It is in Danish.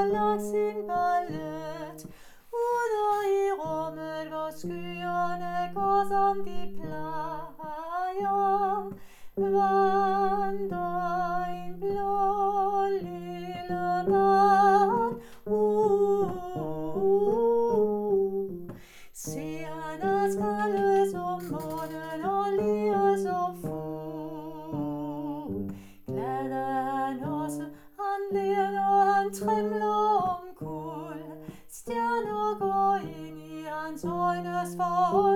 får lagt sin ballet ude i rummet, hvor skyerne går som de plejer. Vandrer en blå lille mand. Se, han er skaldet som månen og lige så fuld. Glad er han også, han ler, når han trimler omkuld. Stjerner går ind i hans øjnes forhold.